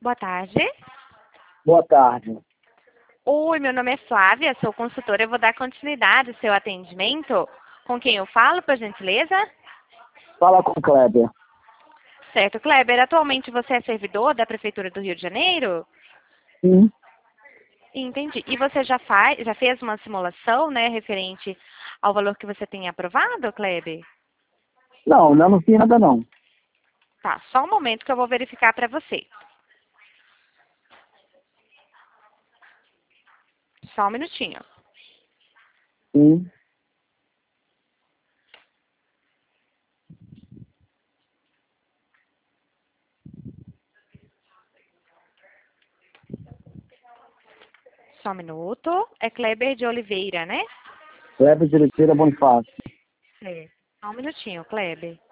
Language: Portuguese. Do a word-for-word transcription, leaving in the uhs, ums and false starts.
Boa tarde. Boa tarde. Oi, meu nome é Flávia, sou consultora. Eu vou dar continuidade ao seu atendimento. Com quem eu falo, por gentileza? Fala com o Kleber. Certo, Kleber. Atualmente você é servidor da Prefeitura do Rio de Janeiro? Sim. Entendi. E você já, faz, já fez uma simulação, né, referente ao valor que você tem aprovado, Kleber? Não, não, não fiz nada não. Tá, só um momento que eu vou verificar para você. Só um minutinho. Sim. Só um minuto. É Kleber de Oliveira, né? Kleber de Oliveira Bonifácio. É. Só um minutinho, Kleber.